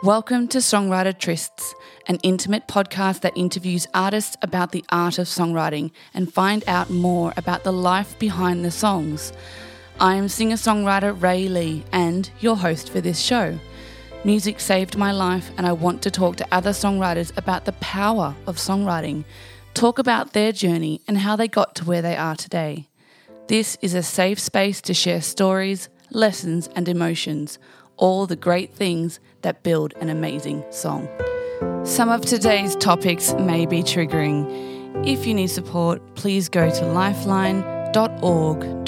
Welcome to Songwriter Trysts, an intimate podcast that interviews artists about the art of songwriting and find out more about the life behind the songs. I am singer-songwriter Ray Lee and your host for this show. Music saved my life and I want to talk to other songwriters about the power of songwriting, talk about their journey and how they got to where they are today. This is a safe space to share stories, lessons and emotions, all the great things that build an amazing song. Some of today's topics may be triggering. If you need support, please go to lifeline.org.au.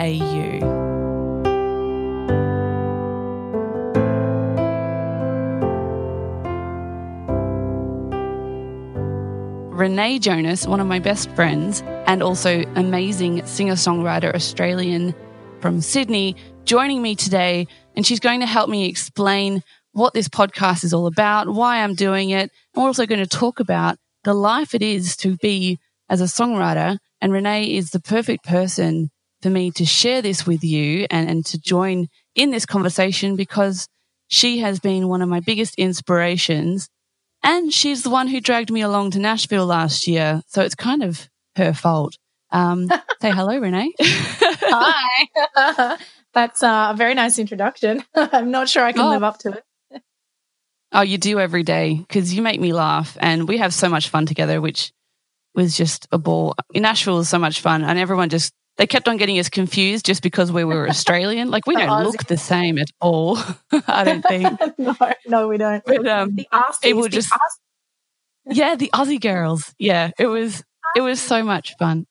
Renee Jonas, one of my best friends and also amazing singer-songwriter Australian from Sydney, joining me today, and she's going to help me explain what this podcast is all about, why I'm doing it, and we're also going to talk about the life it is to be as a songwriter. And Renee is the perfect person for me to share this with you and to join in this conversation because she has been one of my biggest inspirations and she's the one who dragged me along to Nashville last year. So it's kind of her fault. Say hello, Renee. Hi. That's a very nice introduction. I'm not sure I can live up to it. Oh, you do every day because you make me laugh and we have so much fun together, which was just a ball. In Nashville was so much fun and everyone they kept on getting us confused just because we were Australian. Like we don't look the same at all, I don't think. No, we don't. But the Aussies. People just, yeah, the Aussie girls. Yeah, it was so much fun.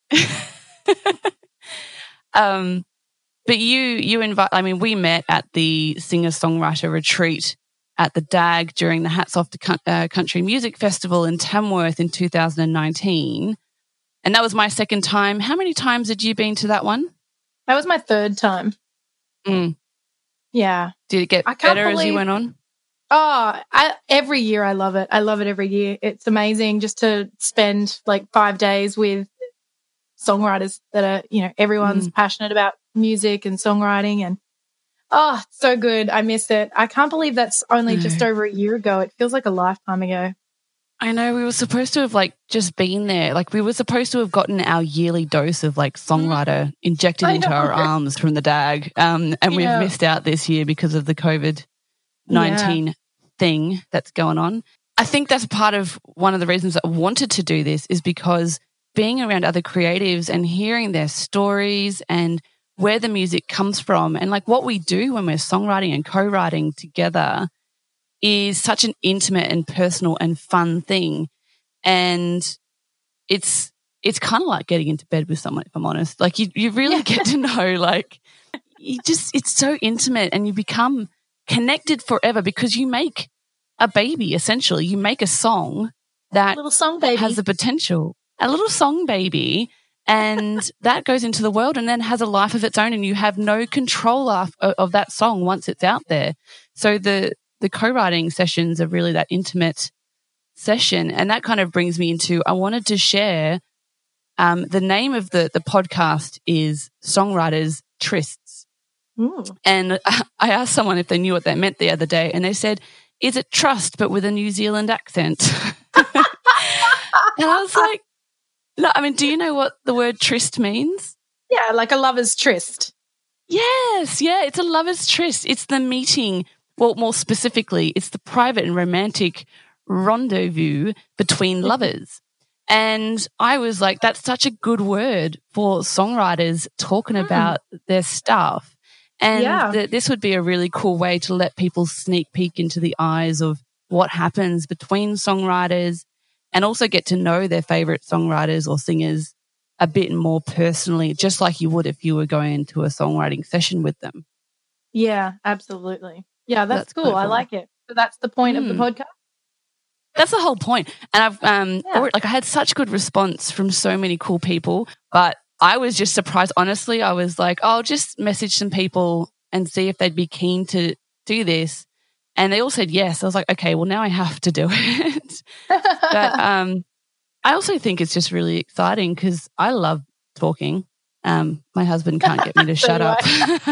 But you we met at the singer-songwriter retreat at the DAG during the Hats Off to Country Music Festival in Tamworth in 2019. And that was my second time. How many times had you been to that one? That was my third time. Yeah. Did it get better as you went on? Every year I love it. I love it every year. It's amazing just to spend like 5 days with songwriters that are, everyone's passionate about music and songwriting and so good. I miss it. I can't believe that's only just over a year ago. It feels like a lifetime ago. I know. We were supposed to have just been there. We were supposed to have gotten our yearly dose of songwriter injected into our arms from the DAG. And we've missed out this year because of the COVID-19 thing that's going on. I think that's part of one of the reasons I wanted to do this is because being around other creatives and hearing their stories and where the music comes from and what we do when we're songwriting and co-writing together is such an intimate and personal and fun thing. And it's kind of like getting into bed with someone, if I'm honest. You really get to know, it's so intimate and you become connected forever because you make a baby, essentially. You make a song that a little song baby has the potential. A little song baby, and that goes into the world and then has a life of its own and you have no control of that song once it's out there. So the co-writing sessions are really that intimate session, and that kind of brings me into I wanted to share the name of the podcast is Songwriters Trysts. And I asked someone if they knew what that meant the other day and they said, is it trust but with a New Zealand accent? And I was like, no, do you know what the word tryst means? Yeah, like a lover's tryst. Yes, yeah, it's a lover's tryst. It's the meeting, well, more specifically, it's the private and romantic rendezvous between lovers. And I was like, that's such a good word for songwriters talking about their stuff. And this would be a really cool way to let people sneak peek into the eyes of what happens between songwriters and also get to know their favorite songwriters or singers a bit more personally, just like you would if you were going into a songwriting session with them. Yeah, absolutely. Yeah, that's cool. I like it. So that's the point of the podcast? That's the whole point. And I've I had such good response from so many cool people, but I was just surprised. Honestly, I was like, I'll just message some people and see if they'd be keen to do this. And they all said yes. I was like, okay, well, now I have to do it. But I also think it's just really exciting because I love talking. My husband can't get me to shut up.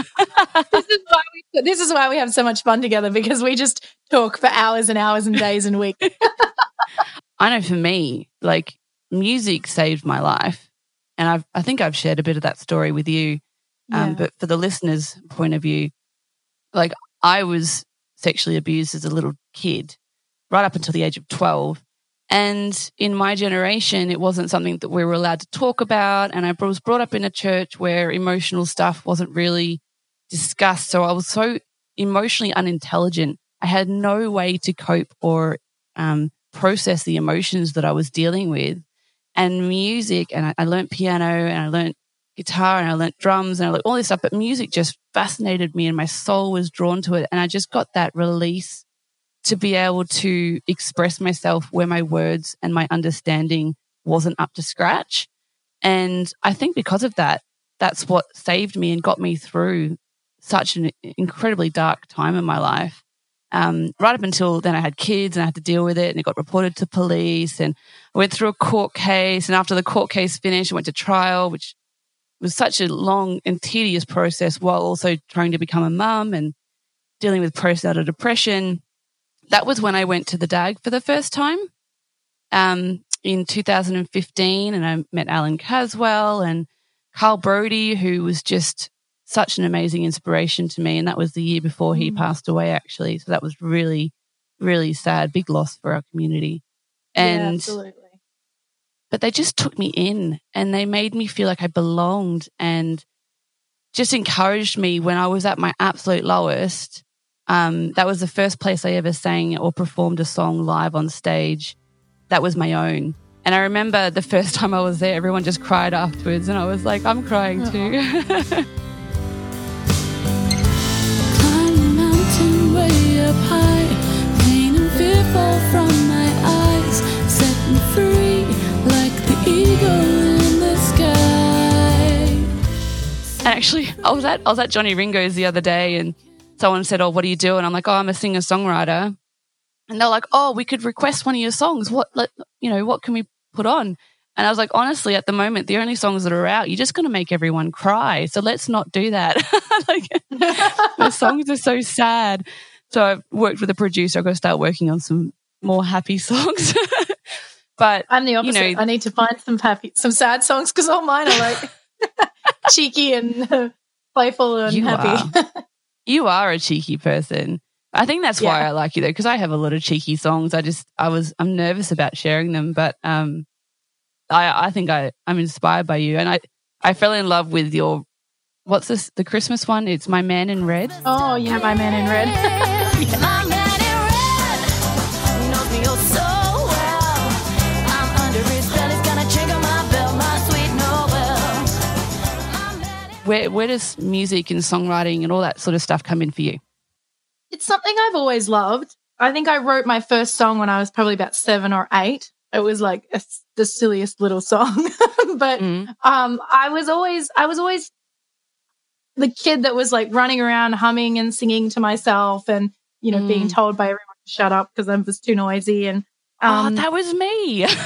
This is why we have so much fun together, because we just talk for hours and hours and days and weeks. I know for me, like, music saved my life. And I think I've shared a bit of that story with you. But for the listeners' point of view, like, I was sexually abused as a little kid, right up until the age of 12. And in my generation, it wasn't something that we were allowed to talk about. And I was brought up in a church where emotional stuff wasn't really discussed. So I was so emotionally unintelligent. I had no way to cope or process the emotions that I was dealing with. And music, and I learned piano, and I learned guitar, and I learned drums, and I learned all this stuff. But music just fascinated me, and my soul was drawn to it. And I just got that release to be able to express myself where my words and my understanding wasn't up to scratch. And I think because of that, that's what saved me and got me through such an incredibly dark time in my life. Right up until then, I had kids and I had to deal with it, and it got reported to police, and I went through a court case. And after the court case finished, I went to trial, which was such a long and tedious process, while also trying to become a mum and dealing with postnatal depression. That was when I went to the DAG for the first time in 2015, and I met Alan Caswell and Carl Brody, who was just such an amazing inspiration to me. And that was the year before he passed away, actually. So that was really, really sad, big loss for our community. And, absolutely. But they just took me in, and they made me feel like I belonged, and just encouraged me when I was at my absolute lowest. That was the first place I ever sang or performed a song live on stage. That was my own. And I remember the first time I was there, everyone just cried afterwards, and I was like, I'm crying too. Climb the mountain way up high, pain and fear fall from my eyes, set me free like the eagle in the sky. And actually, I was at Johnny Ringo's the other day, and someone said, "Oh, what do you do?" And I'm like, "Oh, I'm a singer-songwriter." And they're like, "Oh, we could request one of your songs. What can we put on?" And I was like, honestly, at the moment, the only songs that are out, you're just going to make everyone cry. So let's not do that. Like, the songs are so sad. So I've worked with a producer. I've got to start working on some more happy songs. But I'm the opposite. I need to find some sad songs, because all mine are like cheeky and playful and happy. You are a cheeky person. I think that's why I like you, though, because I have a lot of cheeky songs. I'm nervous about sharing them, but I think I'm inspired by you, and I fell in love with your, what's this, the Christmas one? It's My Man in Red. Oh yeah, My Man in Red. My man in red knows me oh so well. I'm under his spell. He's gonna trigger my bell, my sweet Nobel. Where does music and songwriting and all that sort of stuff come in for you? It's something I've always loved. I think I wrote my first song when I was probably about 7 or 8. It was like the silliest little song, but I was always the kid that was like running around humming and singing to myself, and being told by everyone to shut up because I was too noisy. And that was me. Yeah.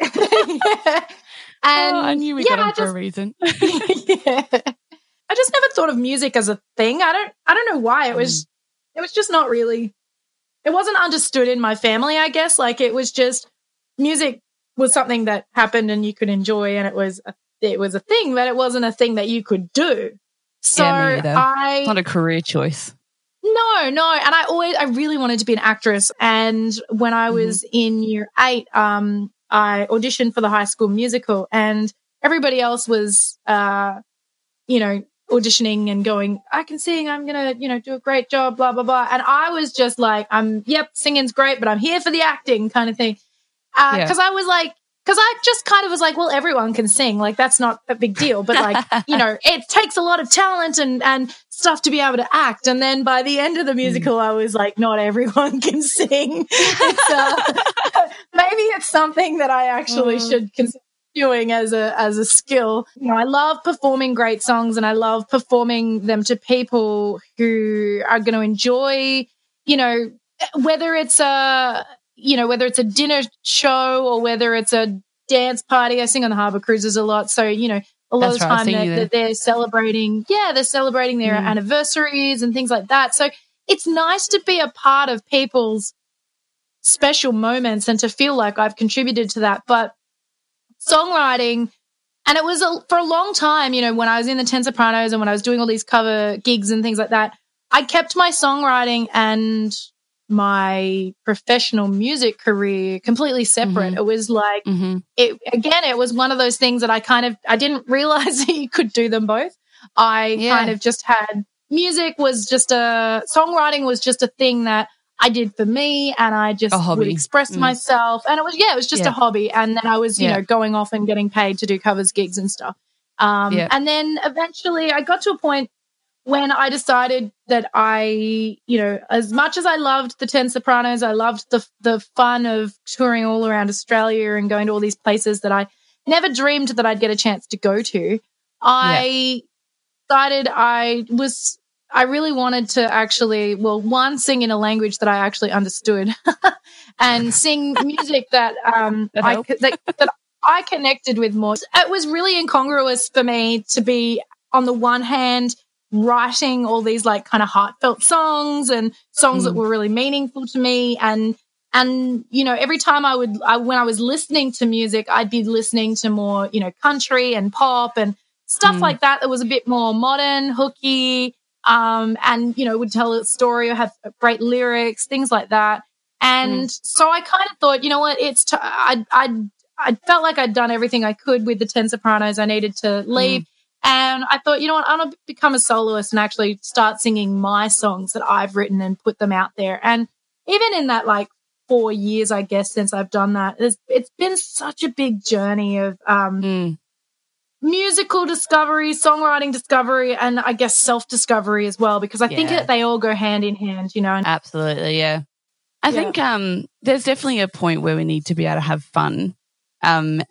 And I knew we got him for a reason. Yeah. I just never thought of music as a thing. I don't know why. It was just not really. It wasn't understood in my family, I guess. Like, it was just, music was something that happened and you could enjoy, and it was a thing, but it wasn't a thing that you could do. So me either. Not a career choice. No. And I really wanted to be an actress. And when I was in year 8, I auditioned for the High School Musical, and everybody else was, auditioning and going, I can sing, I'm going to, do a great job, blah, blah, blah. And I was just like, singing's great, but I'm here for the acting kind of thing. Because I just kind of was like, well, everyone can sing. Like, that's not a big deal. But like, it takes a lot of talent and stuff to be able to act. And then by the end of the musical, I was like, not everyone can sing. Maybe it's something that I actually should consider doing as a skill. I love performing great songs, and I love performing them to people who are going to enjoy, whether it's a dinner show or whether it's a dance party. I sing on the Harbour Cruises a lot. So, a lot of the time that they're celebrating. Yeah, they're celebrating their anniversaries and things like that. So it's nice to be a part of people's special moments and to feel like I've contributed to that. But songwriting, and it was for a long time, you know, when I was in the Ten Sopranos and when I was doing all these cover gigs and things like that, I kept my songwriting and my professional music career completely separate. It was like, it was one of those things that I didn't realize that you could do them both. I kind of just had songwriting was just a thing that I did for me, and I just would express myself. And it was just a hobby. And then I was, you know, going off and getting paid to do covers gigs and stuff. And then eventually I got to a point when I decided that I, you know, as much as I loved the Ten Sopranos, I loved the fun of touring all around Australia and going to all these places that I never dreamed that I'd get a chance to go to. I decided I really wanted to actually, sing in a language that I actually understood and sing music that I connected with more. It was really incongruous for me to be, on the one hand, writing all these like kind of heartfelt songs and songs that were really meaningful to me. And you know, every time when I was listening to music, I'd be listening to more, you know, country and pop and stuff like that was a bit more modern, hooky, and, you know, would tell a story or have great lyrics, things like that. And so I kind of thought, you know what, I felt like I'd done everything I could with the Ten Sopranos. I needed to leave. And I thought, you know what, I'm going to become a soloist and actually start singing my songs that I've written and put them out there. And even in that, like, 4 years, I guess, since I've done that, it's been such a big journey of musical discovery, songwriting discovery, and I guess self-discovery as well, because I think that they all go hand in hand, you know. Absolutely, yeah. I think there's definitely a point where we need to be able to have fun. And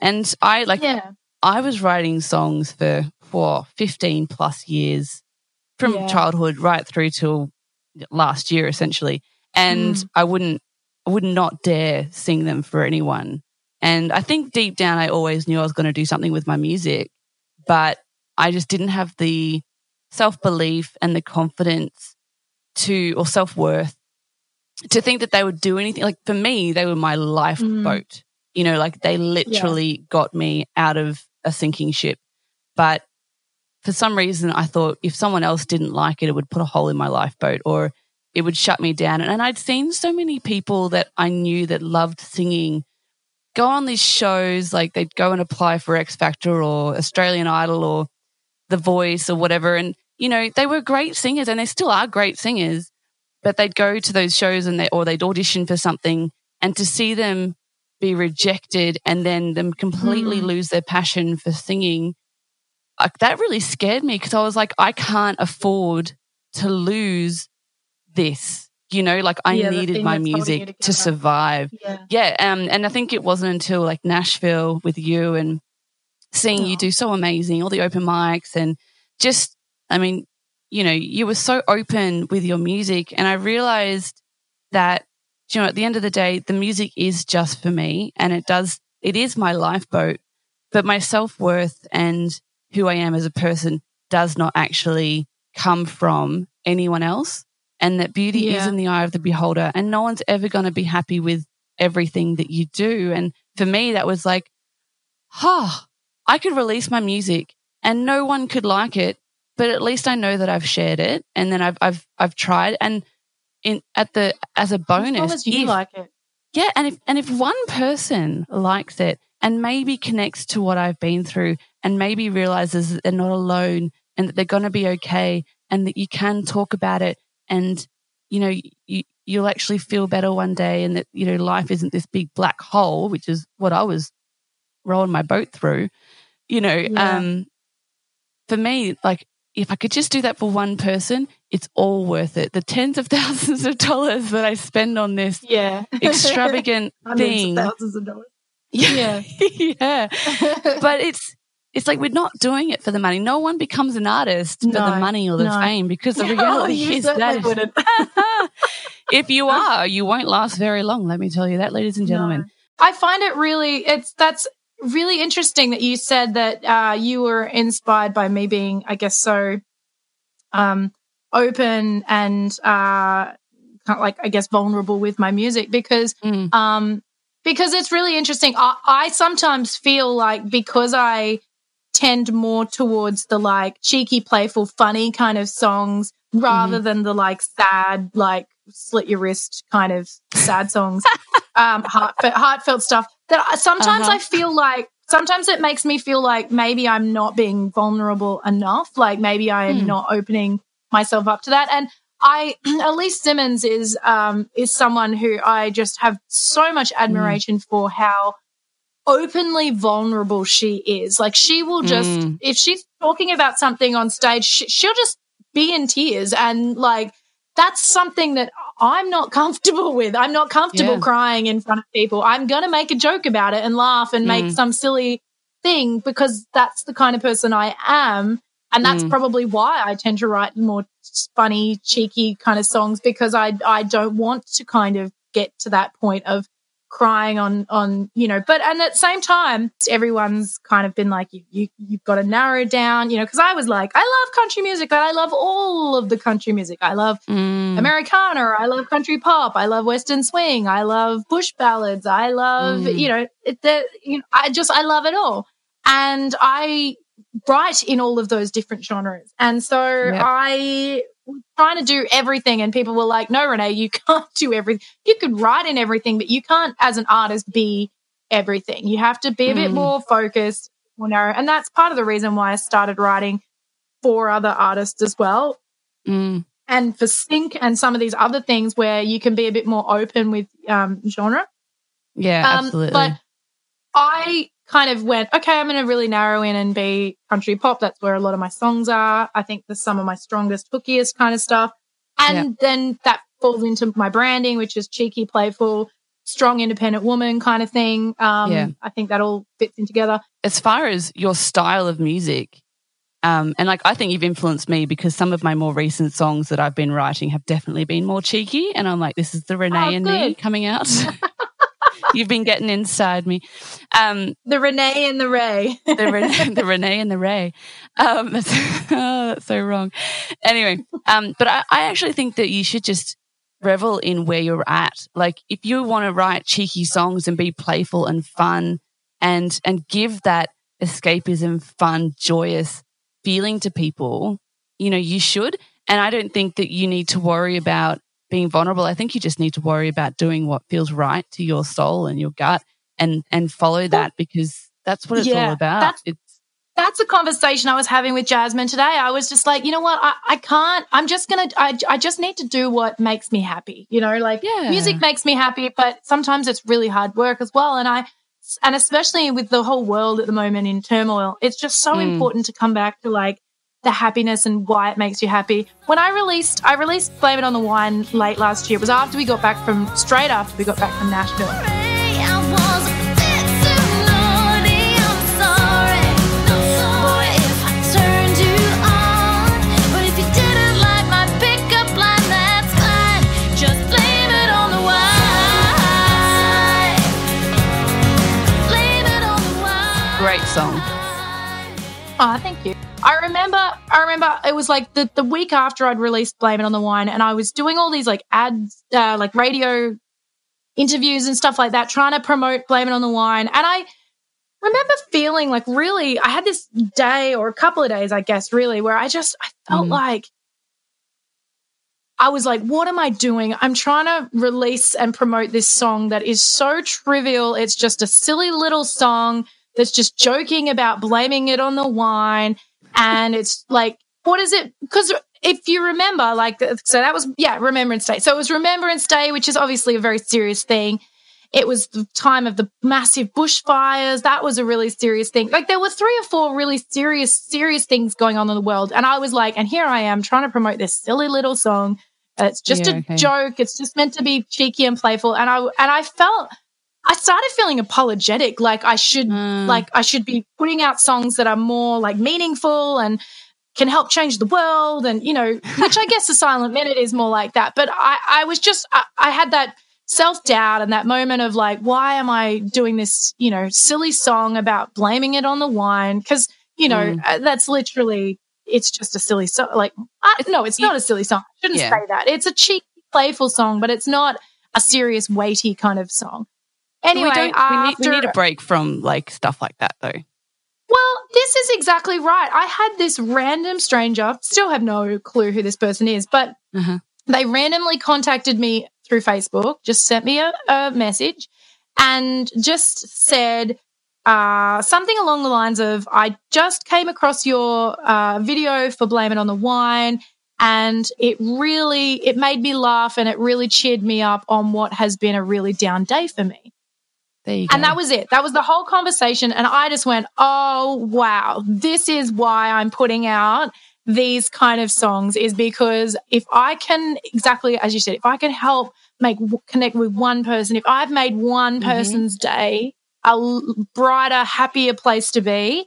I was writing songs for 15 plus years from childhood right through till last year, essentially. And I would not dare sing them for anyone. And I think deep down I always knew I was going to do something with my music, but I just didn't have the self-belief and the confidence or self-worth to think that they would do anything. Like, for me, they were my lifeboat. You know, like, they literally got me out of a sinking ship. But for some reason, I thought if someone else didn't like it, it would put a hole in my lifeboat or it would shut me down. And I'd seen so many people that I knew that loved singing go on these shows, like they'd go and apply for X Factor or Australian Idol or The Voice or whatever. And, you know, they were great singers and they still are great singers, but they'd go to those shows and they'd audition for something, and to see them be rejected and then them completely lose their passion for singing, that really scared me, because I was like, I can't afford to lose this, you know, like I needed my music to survive. And I think it wasn't until like Nashville with you and seeing you do so amazing, all the open mics, and just, I mean, you know, you were so open with your music, and I realized that, you know, at the end of the day, the music is just for me, and it is my lifeboat, but my self-worth and who I am as a person does not actually come from anyone else, and that beauty is in the eye of the beholder, and no one's ever going to be happy with everything that you do. And for me, that was like, I could release my music and no one could like it, but at least I know that I've shared it, and then I've tried, and as a bonus, as long as you like it. Yeah, and if one person likes it and maybe connects to what I've been through and maybe realizes that they're not alone and that they're going to be okay and that you can talk about it, and, you know, you'll actually feel better one day, and that, you know, life isn't this big black hole, which is what I was rolling my boat through, you know. For me, like, if I could just do that for one person, it's all worth it. The tens of thousands of dollars that I spend on this extravagant thing. Thousands of dollars. Yeah. But it's like, we're not doing it for the money. No one becomes an artist for the money or the fame, because the reality is that if you are, you won't last very long. Let me tell you that, ladies and gentlemen. I find it really, that's really interesting that you said that you were inspired by me being, I guess, so open and kind of like, I guess, vulnerable with my music because it's really interesting. I sometimes feel like because I tend more towards the like cheeky, playful, funny kind of songs rather than the like sad, like slit your wrist kind of sad songs, heartfelt stuff, that sometimes I feel like sometimes it makes me feel like maybe I'm not being vulnerable enough, like maybe I am not opening myself up to that. And Elise Simmons is someone who I just have so much admiration for, how openly vulnerable she is. Like she will just, if she's talking about something on stage, she'll just be in tears, and like that's something that I'm not comfortable with. I'm not comfortable crying in front of people. I'm going to make a joke about it and laugh and make some silly thing because that's the kind of person I am. And that's probably why I tend to write more funny, cheeky kind of songs, because I don't want to kind of get to that point of crying on, you know, but, and at the same time, everyone's kind of been like, you've got to narrow down, you know, because I was like, I love country music, but I love all of the country music. I love Americana, I love country pop, I love Western swing, I love bush ballads, I love, you know, I love it all. And I write in all of those different genres. And so I was trying to do everything, and people were like, no, Renee, you can't do everything. You could write in everything, but you can't, as an artist, be everything. You have to be a bit more focused, more narrow. And that's part of the reason why I started writing for other artists as well. And for sync and some of these other things where you can be a bit more open with genre. Yeah, absolutely. But I kind of went, okay, I'm going to really narrow in and be country pop. That's where a lot of my songs are. I think there's some of my strongest, hookiest kind of stuff. And then that falls into my branding, which is cheeky, playful, strong, independent woman kind of thing. I think that all fits in together. As far as your style of music, and like I think you've influenced me, because some of my more recent songs that I've been writing have definitely been more cheeky, and I'm like, this is the Renee and me coming out. You've been getting inside me. The Renee and the Ray. the Renee and the Ray. That's so wrong. Anyway, but I actually think that you should just revel in where you're at. Like if you want to write cheeky songs and be playful and fun and give that escapism, fun, joyous feeling to people, you know, you should. And I don't think that you need to worry about being vulnerable. I think you just need to worry about doing what feels right to your soul and your gut, and follow that, because that's what it's all about. That's a conversation I was having with Jasmine today. I was just like, you know what, I can't, I'm just going to, I just need to do what makes me happy. You know, like music makes me happy, but sometimes it's really hard work as well. And especially with the whole world at the moment in turmoil, it's just so important to come back to like the happiness and why it makes you happy. When I released Blame It on the Wine late last year. It was straight after we got back from Nashville. Great song. Oh, thank you. I remember it was like the week after I'd released Blame It on the Wine, and I was doing all these like ads, like radio interviews and stuff like that, trying to promote Blame It on the Wine. And I remember feeling like really, I had this day or a couple of days, I guess, really, where I felt like I was like, what am I doing? I'm trying to release and promote this song that is so trivial. It's just a silly little song that's just joking about blaming it on the wine. And it's like, what is it? Because if you remember, like, so that was, Remembrance Day. So it was Remembrance Day, which is obviously a very serious thing. It was the time of the massive bushfires. That was a really serious thing. Like there were 3 or 4 really serious things going on in the world. And I was like, and here I am trying to promote this silly little song. It's just a joke. It's just meant to be cheeky and playful. And I started feeling apologetic, like I should be putting out songs that are more like meaningful and can help change the world, and you know, which I guess The Silent Minute is more like that. But I was just I had that self-doubt and that moment of like, why am I doing this, you know, silly song about blaming it on the wine? Because, you know, that's literally, it's just a silly song. Like, no, it's not a silly song. I shouldn't say that. It's a cheeky, playful song, but it's not a serious, weighty kind of song. Anyway, we need a break from like stuff like that though. Well, this is exactly right. I had this random stranger, still have no clue who this person is, but they randomly contacted me through Facebook, just sent me a message and just said something along the lines of, I just came across your video for Blame It on the Wine, and it made me laugh and it really cheered me up on what has been a really down day for me. There you go. And that was it. That was the whole conversation. And I just went, oh, wow, this is why I'm putting out these kind of songs, is because if I can, exactly as you said, if I can help connect with one person, if I've made one person's day a brighter, happier place to be,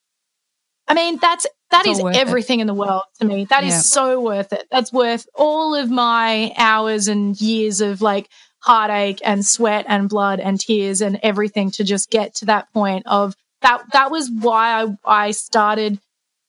I mean, that is everything in the world to me. That is so worth it. That's worth all of my hours and years of like heartache and sweat and blood and tears and everything to just get to that point of that was why I started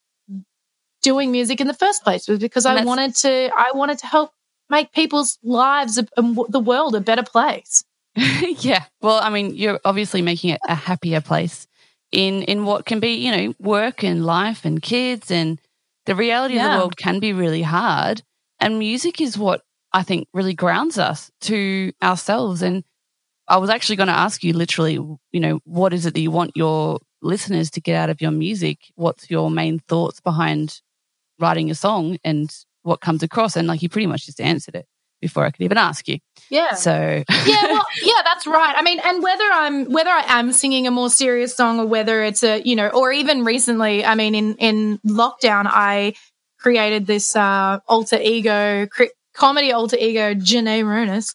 doing music in the first place, was because I wanted to help make people's lives and the world a better place. Yeah. Well, I mean, you're obviously making it a happier place in what can be, you know, work and life and kids, and the reality of the world can be really hard. And music is what I think really grounds us to ourselves. And I was actually going to ask you literally, you know, what is it that you want your listeners to get out of your music? What's your main thoughts behind writing a song and what comes across? And like, you pretty much just answered it before I could even ask you. Yeah. So yeah, that's right. I mean, and whether I am singing a more serious song or whether it's a, you know, or even recently, I mean, in lockdown, I created this alter ego comedy alter ego, Janae Runis,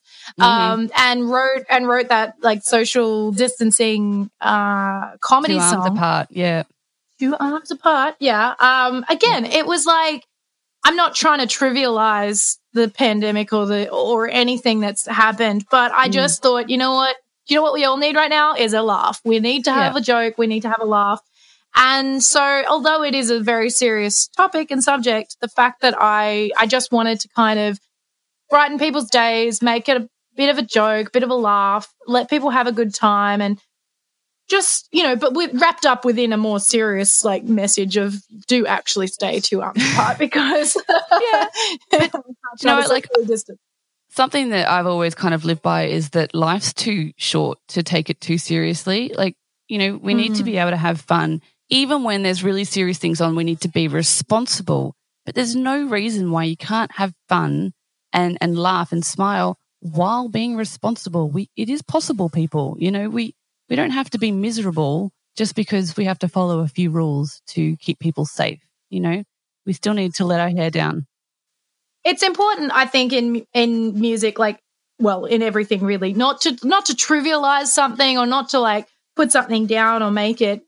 and wrote that like social distancing comedy 2 arms song. apart, yeah. 2 arms apart, yeah. Again, it was like, I'm not trying to trivialize the pandemic or anything that's happened, but I just thought, you know what we all need right now is a laugh. We need to have a joke. We need to have a laugh. And so although it is a very serious topic and subject, the fact that I just wanted to kind of brighten people's days, make it a bit of a joke, bit of a laugh, let people have a good time, and just, you know, but we're wrapped up within a more serious like message of do actually stay 2 arms apart, because but, you know, like something that I've always kind of lived by is that life's too short to take it too seriously. Like, you know, we need to be able to have fun. Even when there's really serious things on, we need to be responsible. But there's no reason why you can't have fun and laugh and smile while being responsible. It is possible, people. You know, we don't have to be miserable just because we have to follow a few rules to keep people safe. You know, we still need to let our hair down. It's important, I think, in music, like, well, in everything really, not to trivialize something or not to like put something down or make it,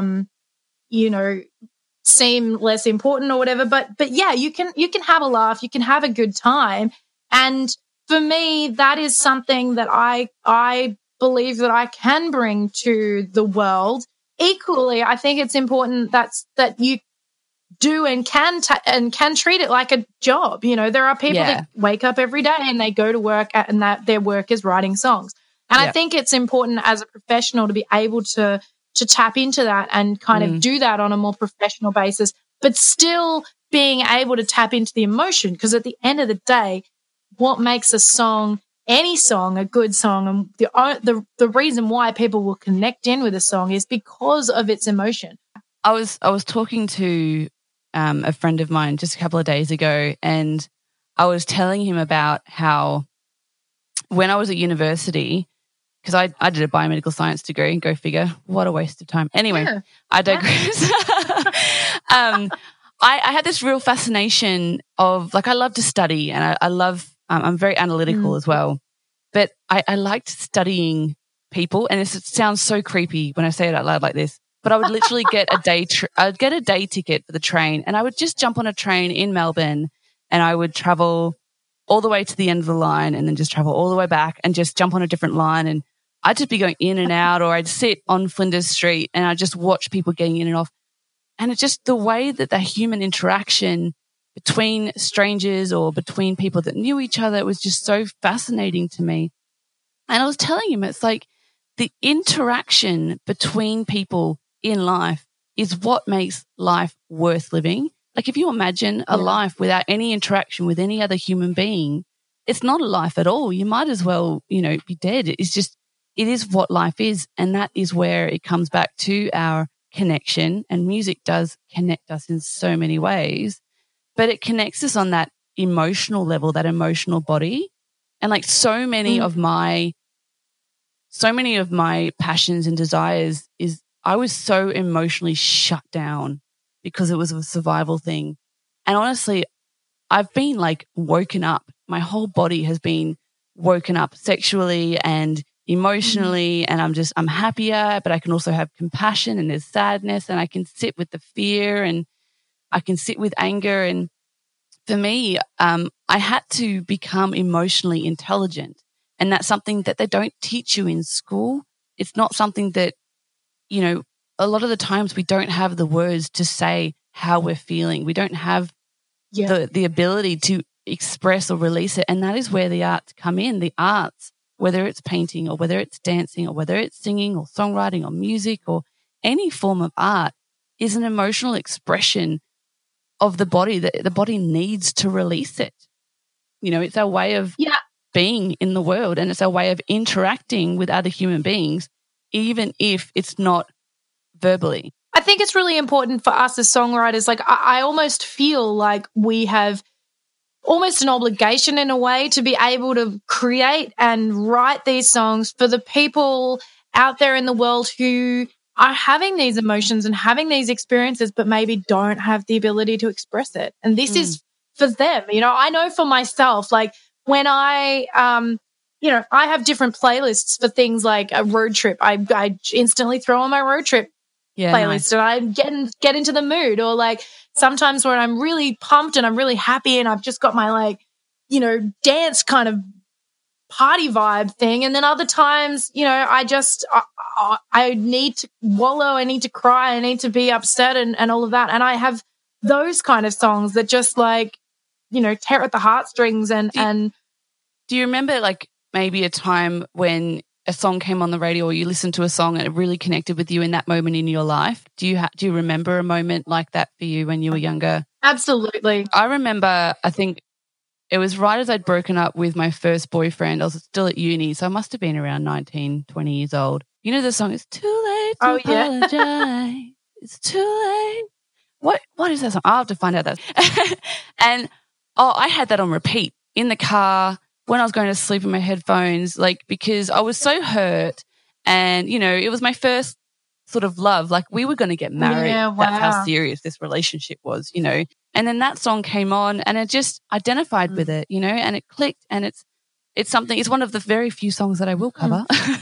you know, seem less important or whatever. But yeah, you can have a laugh, you can have a good time. And for me, that is something that I believe that I can bring to the world. Equally, I think it's important that you do and can treat it like a job. You know, there are people that wake up every day and they go to work and that their work is writing songs. And I think it's important as a professional to be able to tap into that and kind of do that on a more professional basis, but still being able to tap into the emotion, because at the end of the day, what makes a song, any song, a good song, and the reason why people will connect in with a song is because of its emotion. I was talking to a friend of mine just a couple of days ago, and I was telling him about how when I was at university, because I did a biomedical science degree, go figure, what a waste of time. Anyway, I digress. I had this real fascination of, like, I love to study, and I love, I'm very analytical as well, but I liked studying people, and it sounds so creepy when I say it out loud like this, but I would literally get I'd get a day ticket for the train, and I would just jump on a train in Melbourne, and I would travel all the way to the end of the line and then just travel all the way back and just jump on a different line. And I'd just be going in and out, or I'd sit on Flinders Street and I'd just watch people getting in and off. And it's just the way that the human interaction between strangers or between people that knew each other, it was just so fascinating to me. And I was telling him, it's like the interaction between people in life is what makes life worth living. Like if you imagine a life without any interaction with any other human being, it's not a life at all. You might as well, be dead. It's just, it is what life is. And that is where it comes back to our connection. And music does connect us in so many ways, but it connects us on that emotional level, that emotional body. And like so many of my passions and desires is I was so emotionally shut down because it was a survival thing. And honestly, I've been like woken up. My whole body has been woken up sexually and emotionally, and I'm happier, but I can also have compassion and there's sadness, and I can sit with the fear and I can sit with anger. And for me, I had to become emotionally intelligent. And that's something that they don't teach you in school. It's not something that, a lot of the times we don't have the words to say how we're feeling. We don't have the ability to express or release it. And that is where the arts come in. The arts, whether it's painting or whether it's dancing or whether it's singing or songwriting or music or any form of art, is an emotional expression of the body that the body needs to release it. It's our way of being in the world, and it's our way of interacting with other human beings, even if it's not verbally. I think it's really important for us as songwriters. Like I almost feel like we have almost an obligation in a way to be able to create and write these songs for the people out there in the world who are having these emotions and having these experiences, but maybe don't have the ability to express it. And this is for them. I know for myself, like when I have different playlists for things like a road trip. I instantly throw on my road trip playlist and I get into the mood. Or like sometimes when I'm really pumped and I'm really happy and I've just got my dance kind of party vibe thing. And then other times, I need to wallow, I need to cry, I need to be upset and all of that. And I have those kind of songs that just tear at the heartstrings. Do you remember like maybe a time when a song came on the radio or you listened to a song and it really connected with you in that moment in your life? Do you remember a moment like that for you when you were younger? Absolutely. I remember, I think it was right as I'd broken up with my first boyfriend. I was still at uni, so I must have been around 19, 20 years old. You know the song, It's Too Late to Apologize. It's too late. What is that song? I'll have to find out that. And I had that on repeat in the car when I was going to sleep in my headphones, because I was so hurt, and it was my first sort of love. Like we were going to get married. Yeah, wow. That's how serious this relationship was, And then that song came on, and I just identified with it, and it clicked. And it's something. It's one of the very few songs that I will cover.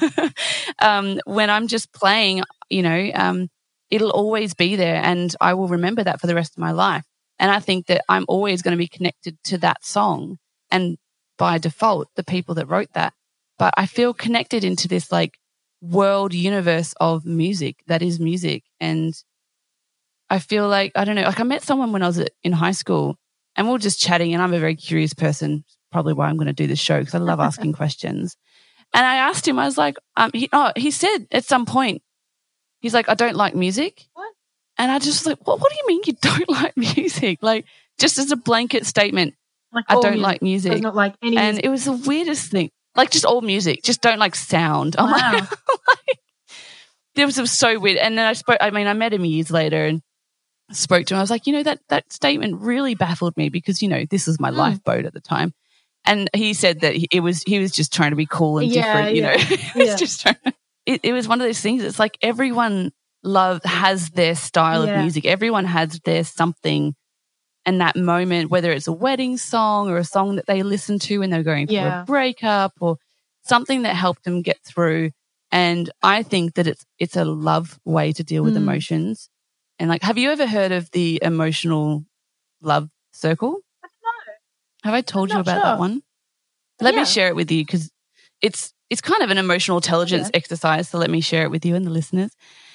When I'm just playing, it'll always be there, and I will remember that for the rest of my life. And I think that I'm always going to be connected to that song, and by default, the people that wrote that. But I feel connected into this world universe of music that is music. And I feel like, I don't know, I met someone when I was in high school, and we were just chatting, and I'm a very curious person, probably why I'm going to do this show, because I love asking questions. And I asked him, I was like, he said at some point, he's like, I don't like music. What? And I just was like, what do you mean you don't like music? Just as a blanket statement. I don't like music. Does not like any and music. it was the weirdest thing. Just all music. Just don't like sound. Wow. I'm like, it was so weird. And then I met him years later and spoke to him. I was like, that statement really baffled me because, this was my lifeboat at the time. And he said that he was just trying to be cool and different, He was just trying to, it was one of those things. It's like everyone has their style of music. Everyone has their something. And that moment, whether it's a wedding song or a song that they listen to when they're going through a breakup or something that helped them get through. And I think that it's a love way to deal with emotions. And have you ever heard of the emotional love circle? Have I told you about that one? Let me share it with you because it's kind of an emotional intelligence exercise. So let me share it with you and the listeners.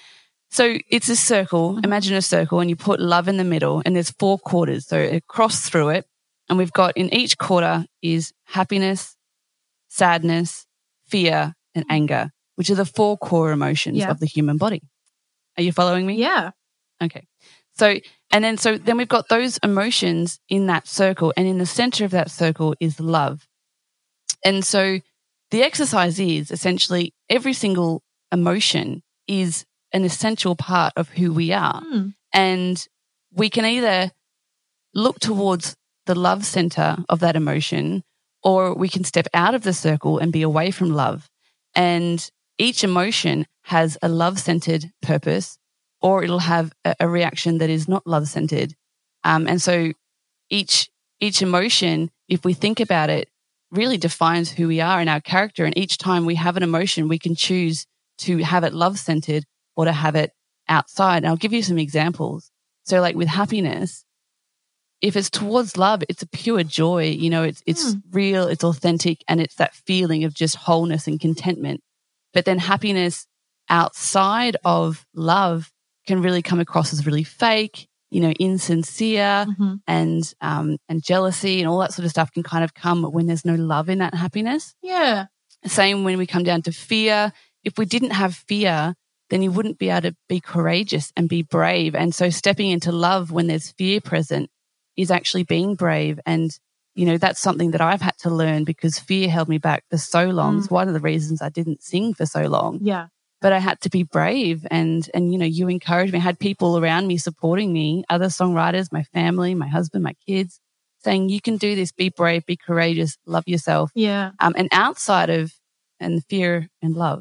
So it's a circle. Imagine a circle and you put love in the middle and there's 4 quarters. So it crosses through it. And we've got in each quarter is happiness, sadness, fear, and anger, which are the 4 core emotions of the human body. Are you following me? Yeah. Okay. So then we've got those emotions in that circle, and in the center of that circle is love. And so the exercise is essentially every single emotion is an essential part of who we are. And we can either look towards the love center of that emotion, or we can step out of the circle and be away from love. And each emotion has a love-centered purpose, or it'll have a reaction that is not love-centered. And so each emotion, if we think about it, really defines who we are and our character. And each time we have an emotion, we can choose to have it love-centered or to have it outside. And I'll give you some examples. So like with happiness, if it's towards love, it's a pure joy. You know, it's real, it's authentic, and it's that feeling of just wholeness and contentment. But then happiness outside of love can really come across as really fake, you know, insincere, and jealousy and all that sort of stuff can kind of come when there's no love in that happiness. Yeah. Same when we come down to fear. If we didn't have fear, then you wouldn't be able to be courageous and be brave. And so stepping into love when there's fear present is actually being brave. And, you know, that's something that I've had to learn because fear held me back for so long. It's one of the reasons I didn't sing for so long. Yeah. But I had to be brave and you know, you encouraged me. I had people around me supporting me, other songwriters, my family, my husband, my kids, saying, you can do this, be brave, be courageous, love yourself. Yeah. And outside of and fear and love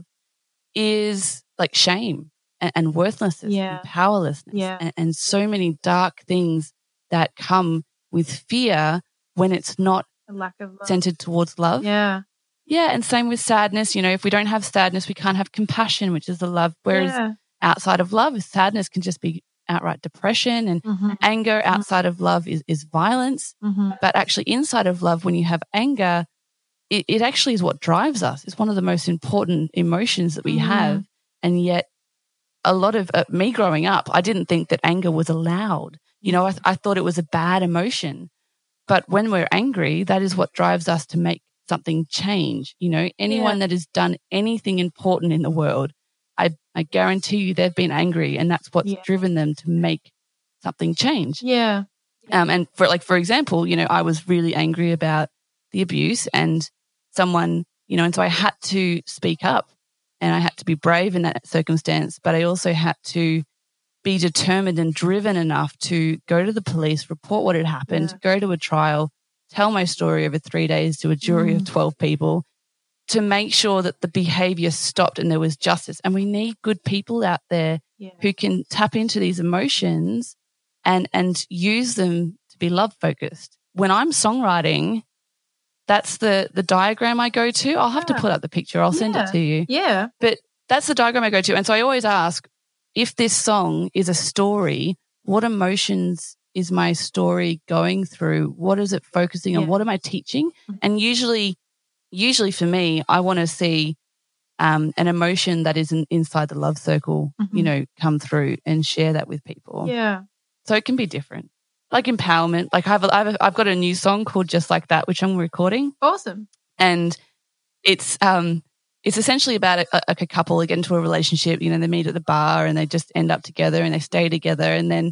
is like shame and worthlessness and powerlessness and so many dark things that come with fear when it's not a lack of love. Centered towards love. Yeah. Yeah, and same with sadness. You know, if we don't have sadness, we can't have compassion, which is the love. Whereas outside of love, sadness can just be outright depression, and anger outside of love is violence. But actually inside of love, when you have anger, it actually is what drives us. It's one of the most important emotions that we have. And yet a lot of me growing up, I didn't think that anger was allowed. You know, I thought it was a bad emotion. But when we're angry, that is what drives us to make something change. You know, anyone that has done anything important in the world, I guarantee you they've been angry, and that's what's driven them to make something change. Yeah. And for example, you know, I was really angry about the abuse and someone, you know, and so I had to speak up and I had to be brave in that circumstance, but I also had to be determined and driven enough to go to the police, report what had happened, go to a trial, tell my story over 3 days to a jury of 12 people to make sure that the behavior stopped and there was justice. And we need good people out there who can tap into these emotions and use them to be love focused. When I'm songwriting, that's the diagram I go to. I'll have to put up the picture. I'll send it to you. Yeah. But that's the diagram I go to. And so I always ask, if this song is a story, what emotions is my story going through? What is it focusing on? What am I teaching? And usually for me, I want to see an emotion that is inside the love circle, you know, come through and share that with people. Yeah. So it can be different. Like empowerment. Like I've got a new song called Just Like That, which I'm recording. Awesome. And it's essentially about a couple that get into a relationship. You know, they meet at the bar and they just end up together and they stay together, and then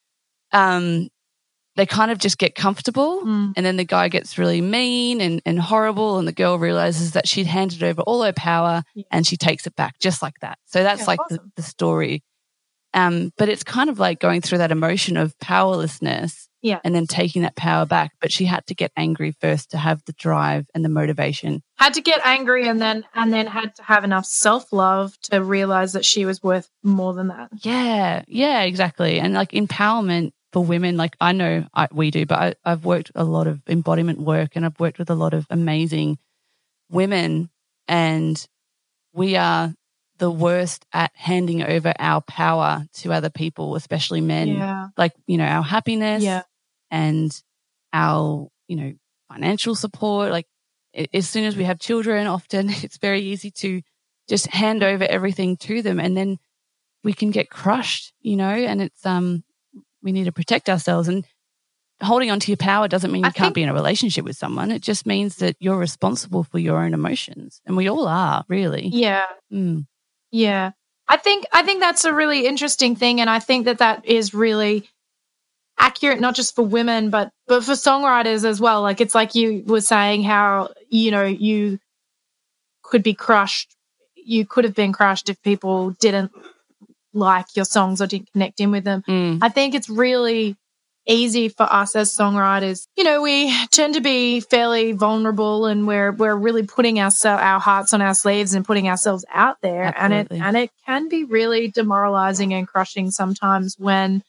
they kind of just get comfortable, and then the guy gets really mean and horrible, and the girl realizes that she'd handed over all her power and she takes it back just like that. So that's like awesome. the story. But it's kind of like going through that emotion of powerlessness and then taking that power back. But she had to get angry first to have the drive and the motivation. Had to get angry and then had to have enough self-love to realize that she was worth more than that. Yeah, exactly. And like empowerment for women, like I know we do, but I've worked a lot of embodiment work and I've worked with a lot of amazing women, and we are the worst at handing over our power to other people, especially men. Like, you know, our happiness and our, you know, financial support. Like as soon as we have children, often it's very easy to just hand over everything to them, and then we can get crushed, and it's we need to protect ourselves. And holding on to your power doesn't mean you can't be in a relationship with someone. It just means that you're responsible for your own emotions, and we all are, really. Yeah. Yeah. I think that's a really interesting thing, and I think that is really accurate, not just for women, but for songwriters as well. Like, it's like you were saying how, you could be crushed. You could have been crushed if people didn't like your songs or didn't connect in with them. I think it's really easy for us as songwriters. We tend to be fairly vulnerable, and we're really putting our hearts on our sleeves and putting ourselves out there. Absolutely. And it can be really demoralizing and crushing sometimes when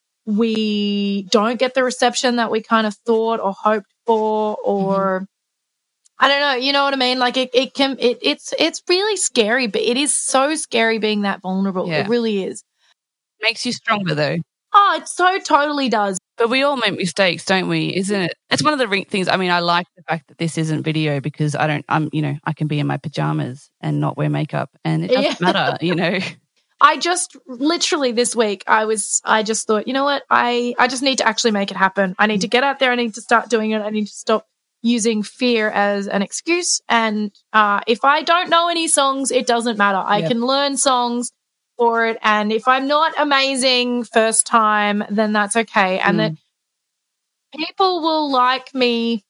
we don't get the reception that we kind of thought or hoped for, or I don't know, you know what I mean? Like it's really scary, but it is so scary being that vulnerable. Yeah. It really is. Makes you stronger, though. Oh, it so totally does. But we all make mistakes, don't we? Isn't it? It's one of the things. I mean, I like the fact that this isn't video because I can be in my pajamas and not wear makeup, and it doesn't matter, I just literally this week I just thought, you know what? I just need to actually make it happen. I need to get out there. I need to start doing it. I need to stop using fear as an excuse. And if I don't know any songs, it doesn't matter. I can learn songs for it. And if I'm not amazing first time, then that's okay. And that people will like me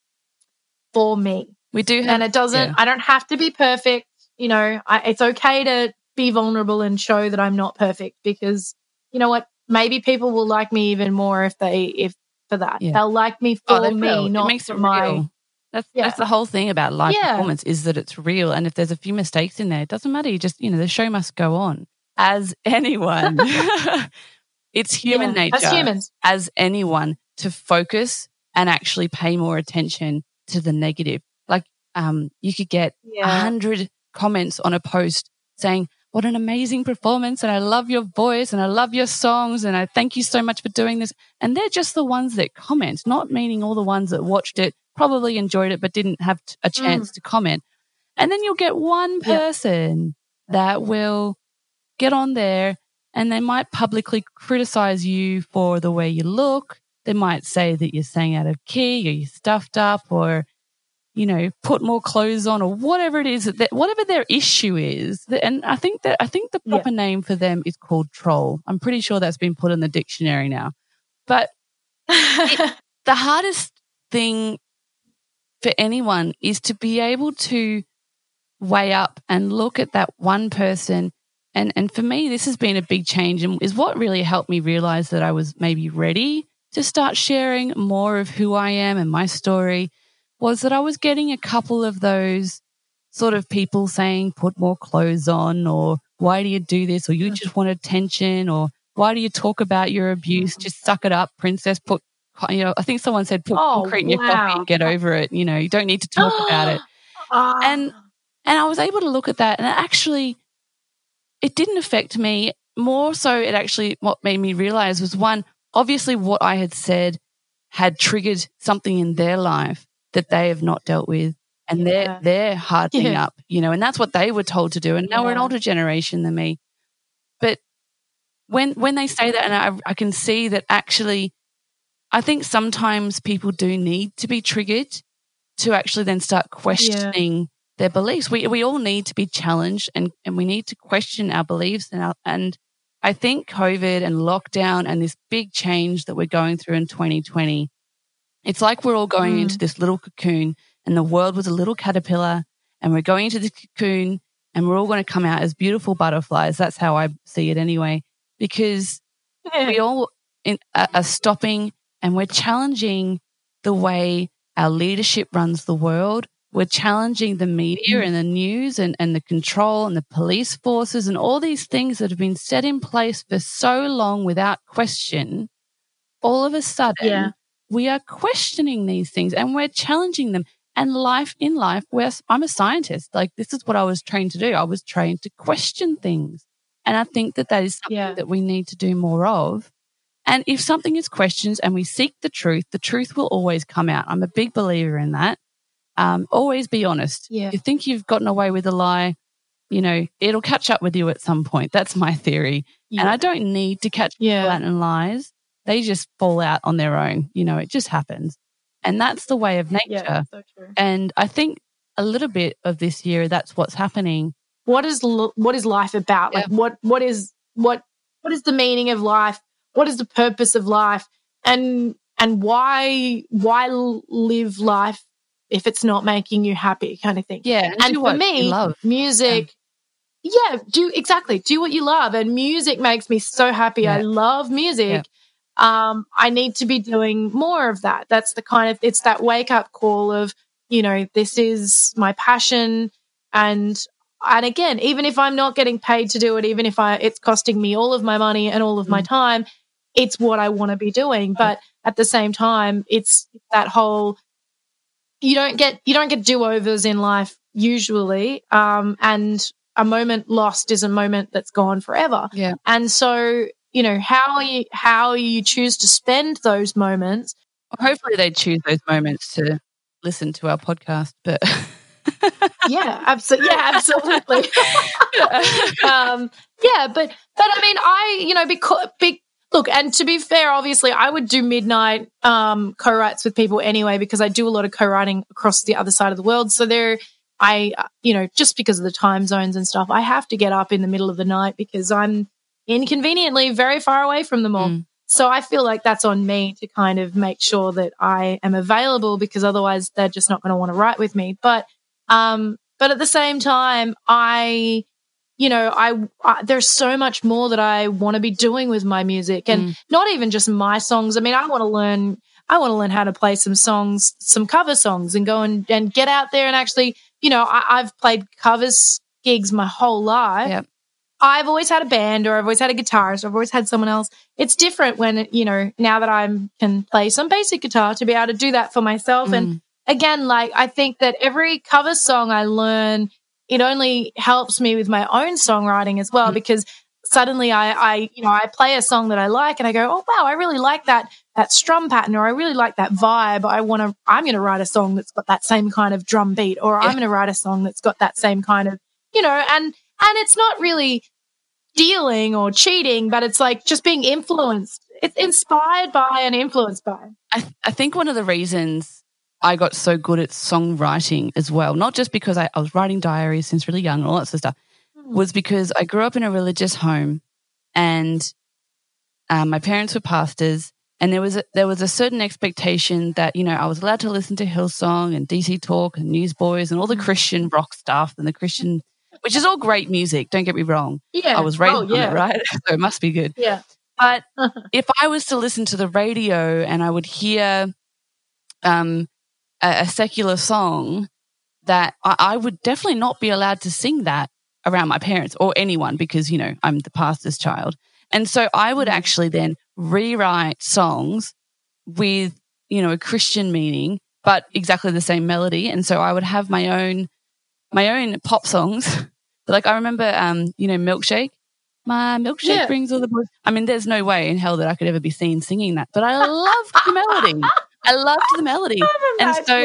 for me. We do have, and it doesn't, I don't have to be perfect. It's okay to be vulnerable and show that I'm not perfect, because you know what? Maybe people will like me even more if for that. Yeah. They'll like me for me, not it makes for it my real. That's the whole thing about live performance, is that it's real. And if there's a few mistakes in there, it doesn't matter. You just, the show must go on. As anyone, it's human nature. As humans. As anyone, to focus and actually pay more attention to the negative. Like, you could get 100 comments on a post saying, what an amazing performance, and I love your voice, and I love your songs, and I thank you so much for doing this. And they're just the ones that comment, not meaning all the ones that watched it, probably enjoyed it, but didn't have a chance to comment. And then you'll get one person that will get on there, and they might publicly criticize you for the way you look. They might say that you're sang out of key, or you're stuffed up, or put more clothes on, or whatever it is, whatever their issue is. And I think the proper name for them is called troll. I'm pretty sure that's been put in the dictionary now. But the hardest thing for anyone is to be able to weigh up and look at that one person. And for me, this has been a big change, and is what really helped me realize that I was maybe ready to start sharing more of who I am and my story, was that I was getting a couple of those sort of people saying, put more clothes on, or why do you do this, or you just want attention, or why do you talk about your abuse? Just suck it up, princess. I think someone said, put concrete in your coffee and get over it. You don't need to talk about it. And I was able to look at that, and it didn't affect me. More so, what made me realize was, one, obviously what I had said had triggered something in their life that they have not dealt with, and they're hardening up, and that's what they were told to do. And now we're an older generation than me. But when they say that, and I can see that actually, I think sometimes people do need to be triggered to actually then start questioning their beliefs. We all need to be challenged, and we need to question our beliefs. And I think COVID and lockdown and this big change that we're going through in 2020, it's like we're all going into this little cocoon, and the world was a little caterpillar, and we're going into the cocoon, and we're all going to come out as beautiful butterflies. That's how I see it anyway, because we all are stopping, and we're challenging the way our leadership runs the world. We're challenging the media and the news and the control and the police forces and all these things that have been set in place for so long without question. All of a sudden, we are questioning these things, and we're challenging them. And in life, I'm a scientist. Like, this is what I was trained to do. I was trained to question things. And I think that is something that we need to do more of. And if something is questioned and we seek the truth will always come out. I'm a big believer in that. Always be honest. Yeah. You think you've gotten away with a lie, it'll catch up with you at some point. That's my theory. Yeah. And I don't need to catch people out in lies. They just fall out on their own. It just happens. And that's the way of nature. Yeah, so true. And I think a little bit of this year, that's what's happening. What is life about? Yeah. Like what is the meaning of life? What is the purpose of life? And why live life if it's not making you happy, kind of thing. Yeah. And for me, music, do what you love. And music makes me so happy. Yeah. I love music. Yeah. I need to be doing more of that. That's it's that wake up call of, this is my passion. And again, even if I'm not getting paid to do it, even if it's costing me all of my money and all of my time, it's what I want to be doing. But at the same time, it's that whole, you don't get do-overs in life usually. And a moment lost is a moment that's gone forever. Yeah. And so, how you choose to spend those moments. Hopefully they choose those moments to listen to our podcast, but yeah, absolutely. But I mean, because look, and to be fair, obviously I would do midnight co-writes with people anyway, because I do a lot of co-writing across the other side of the world. So just because of the time zones and stuff, I have to get up in the middle of the night because I'm inconveniently very far away from them all. So I feel like that's on me to kind of make sure that I am available, because otherwise they're just not going to want to write with me. But at the same time, there's so much more that I want to be doing with my music, and not even just my songs. I mean, I want to learn how to play some songs, some cover songs, and go and get out there and actually, I've played covers gigs my whole life. Yep. I've always had a band, or I've always had a guitarist, or I've always had someone else. It's different when, now that I can play some basic guitar, to be able to do that for myself. And again, I think that every cover song I learn, it only helps me with my own songwriting as well, because suddenly I play a song that I like and I go, oh wow, I really like that strum pattern, or I really like that vibe. I'm going to write a song that's got that same kind of drum beat, or I'm going to write a song that's got that same kind of, and it's not really stealing or cheating, but it's like just being influenced. It's inspired by and influenced by. I think one of the reasons I got so good at songwriting as well, not just because I was writing diaries since really young and all that sort of stuff, was because I grew up in a religious home, and my parents were pastors, and there was a certain expectation that, I was allowed to listen to Hillsong and DC Talk and Newsboys and all the Christian rock stuff and the Christian, which is all great music, don't get me wrong. Yeah. I was raised on it, right? So it must be good. Yeah. But if I was to listen to the radio and I would hear a secular song, that I would definitely not be allowed to sing that around my parents or anyone, because, I'm the pastor's child. And so I would actually then rewrite songs with, a Christian meaning, but exactly the same melody. And so I would have my own pop songs. Like I remember, Milkshake. My milkshake brings all the boys. I mean, there's no way in hell that I could ever be seen singing that, but I loved the melody. And so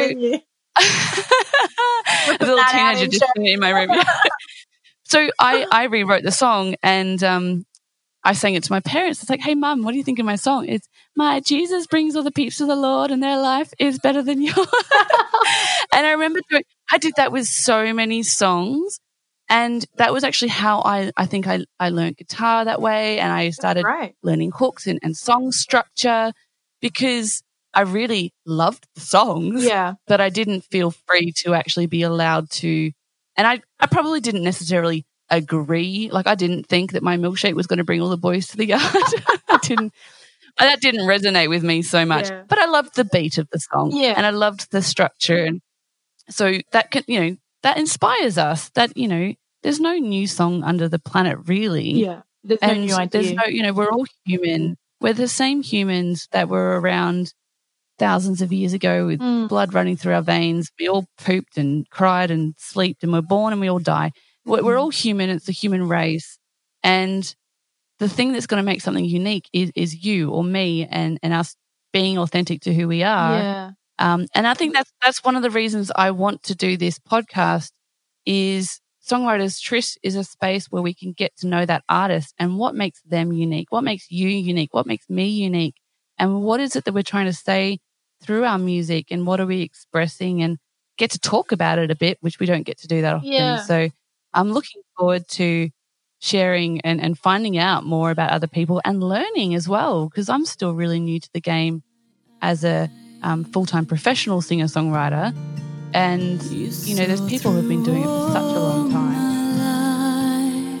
a little teenager just in my room. So I rewrote the song, and I sang it to my parents. It's like, hey, Mum, what do you think of my song? It's, my Jesus brings all the peeps to the Lord, and their life is better than yours. And I remember I did that with so many songs. And that was actually how I think I learned guitar that way, and I started learning hooks and song structure, because I really loved the songs, but I didn't feel free to actually be allowed to. And I probably didn't necessarily agree. Like, I didn't think that my milkshake was going to bring all the boys to the yard. That didn't resonate with me so much. Yeah. But I loved the beat of the song, and I loved the structure, and so that can, that inspires us. That there's no new song under the planet, really. Yeah, there's no new idea. There's no, we're all human. We're the same humans that were around thousands of years ago with blood running through our veins. We all pooped and cried and slept, and we're born and we all die. We're all human. It's the human race, and the thing that's going to make something unique is you or me and us being authentic to who we are. Yeah. And I think that's one of the reasons I want to do this podcast is Songwriters Tris is a space where we can get to know that artist and what makes them unique, what makes you unique, what makes me unique, and what is it that we're trying to say through our music and what are we expressing, and get to talk about it a bit, which we don't get to do that often. Yeah. So I'm looking forward to sharing and finding out more about other people and learning as well, because I'm still really new to the game as a full-time professional singer-songwriter. And, you know, there's people who've been doing it for such a long time.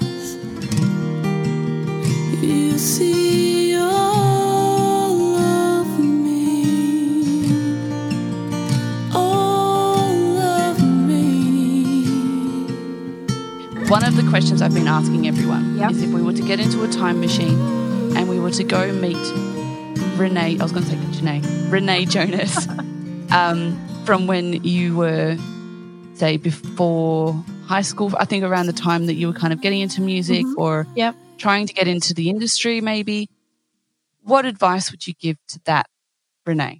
You see all of me, all of me. One of the questions I've been asking everyone Yep. is if we were to get into a time machine and we were to go meet Renee Jonas, from when you were, say, before high school, I think around the time that you were kind of getting into music or Yep. trying to get into the industry maybe, what advice would you give to that, Renee?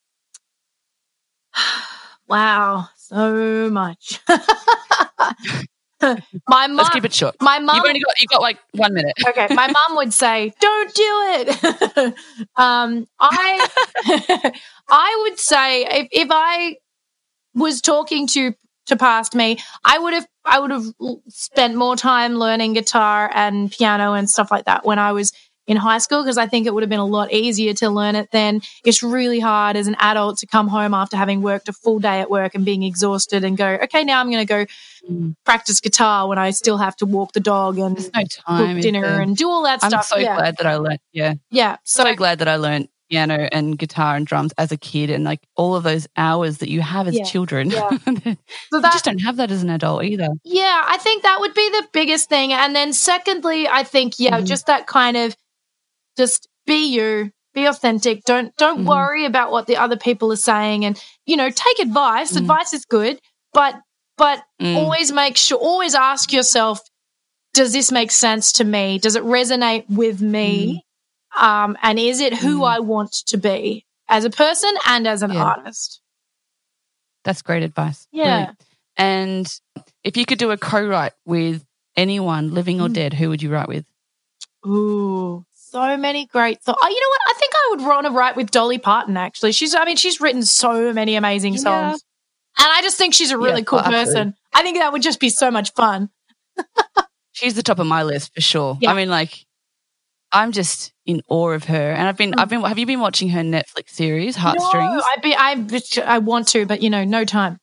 Wow, so much. My mom. Let's keep it short. My mom. You've got like 1 minute. Okay, my mom would say, "Don't do it." I would say if I was talking to past me, I would have spent more time learning guitar and piano and stuff like that when I was in high school, because I think it would have been a lot easier to learn it then. It's really hard as an adult to come home after having worked a full day at work and being exhausted and go, okay, now I'm going to go practice guitar when I still have to walk the dog and There's no time, cook dinner and do all that stuff. I'm so glad that I learned. Yeah. Yeah. So glad that I learned piano and guitar and drums as a kid, and like all of those hours that you have as children. Yeah. You just don't have that as an adult either. Yeah, I think that would be the biggest thing. And then secondly, I think, just that kind of just be you, be authentic. Don't worry about what the other people are saying, and, you know, take advice. Advice is good, but always always ask yourself, does this make sense to me? Does it resonate with me? And is it who I want to be as a person and as an artist? That's great advice. Yeah. Brilliant. And if you could do a co-write with anyone, living or dead, who would you write with? Ooh, so many great songs. Oh, you know what? I think I would want to write with Dolly Parton, actually. She's written so many amazing songs. And I just think she's a really cool person. I think that would just be so much fun. She's the top of my list for sure. Yeah. I mean, like, I'm just in awe of her. And I've been have you been watching her Netflix series, Heartstrings? No, I want to, but, you know, no time.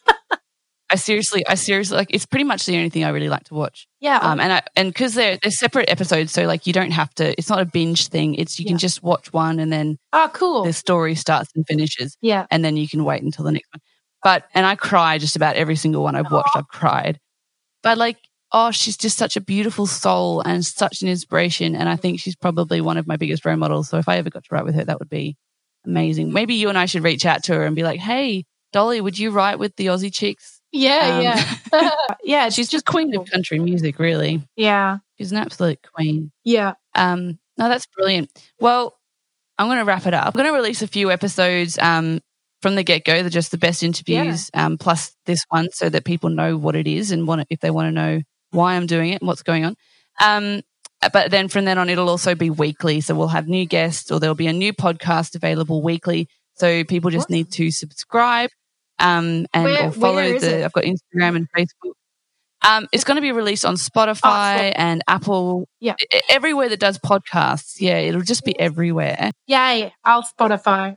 I seriously, like, it's pretty much the only thing I really like to watch. Yeah. And because they're separate episodes, so like you don't have to. It's not a binge thing. It's you can just watch one and then cool. the story starts and finishes. Yeah. And then you can wait until the next one. And I cry just about every single one I've watched. I've cried. But like, she's just such a beautiful soul and such an inspiration. And I think she's probably one of my biggest role models. So if I ever got to write with her, that would be amazing. Maybe you and I should reach out to her and be like, hey, Dolly, would you write with the Aussie Chicks? Yeah. Yeah. She's just queen of country music, really. Yeah. She's an absolute queen. Yeah. No, that's brilliant. Well, I'm going to wrap it up. I'm going to release a few episodes from the get-go. They're just the best interviews, plus this one, so that people know what it is and if they want to know why I'm doing it and what's going on. But then from then on, it'll also be weekly. So we'll have new guests, or there'll be a new podcast available weekly. So people just need to subscribe or follow I've got Instagram and Facebook. It's going to be released on Spotify and Apple. Yeah. Everywhere that does podcasts. Yeah, it'll just be everywhere. Yay. I'll Spotify.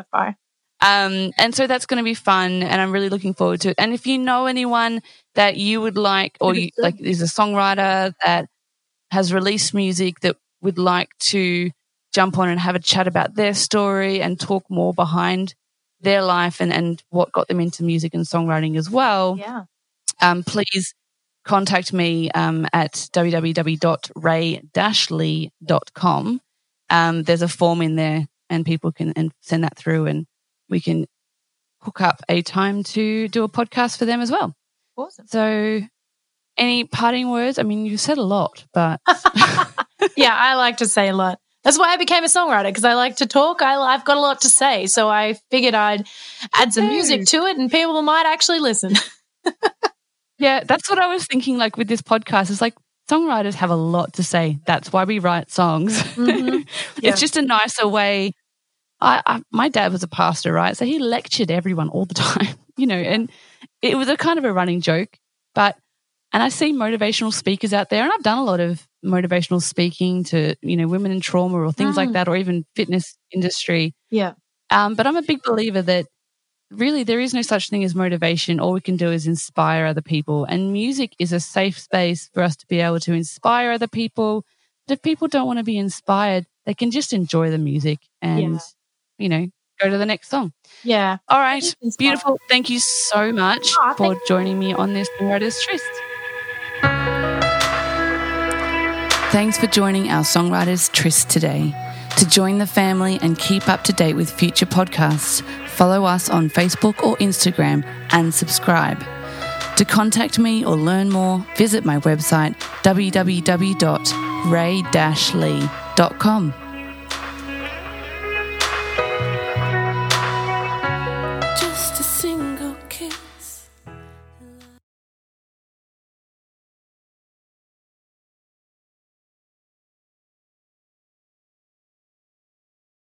And so that's going to be fun, and I'm really looking forward to it. And if you know anyone that you would like, or is a songwriter that has released music that would like to jump on and have a chat about their story and talk more behind their life and what got them into music and songwriting as well, please contact me at www.ray-lee.com. There's a form in there, and people can send that through, and we can hook up a time to do a podcast for them as well. Awesome. So any parting words? I mean, you said a lot, but Yeah, I like to say a lot. That's why I became a songwriter, because I like to talk. I've got a lot to say. So I figured I'd add some music to it and people might actually listen. Yeah, that's what I was thinking, like with this podcast. It's like songwriters have a lot to say. That's why we write songs. Mm-hmm. Yeah. It's just a nicer way. My dad was a pastor, right? So he lectured everyone all the time, and it was a kind of a running joke. And I see motivational speakers out there, and I've done a lot of motivational speaking to, women in trauma or things like that, or even fitness industry. Yeah. But I'm a big believer that really there is no such thing as motivation. All we can do is inspire other people. And music is a safe space for us to be able to inspire other people. But if people don't want to be inspired, they can just enjoy the music and, go to the next song. Yeah. All right. Beautiful. Thank you so much for joining me on this Songwriters Tryst. Thanks for joining our Songwriters Tryst today. To join the family and keep up to date with future podcasts, follow us on Facebook or Instagram and subscribe. To contact me or learn more, visit my website www.ray-lee.com.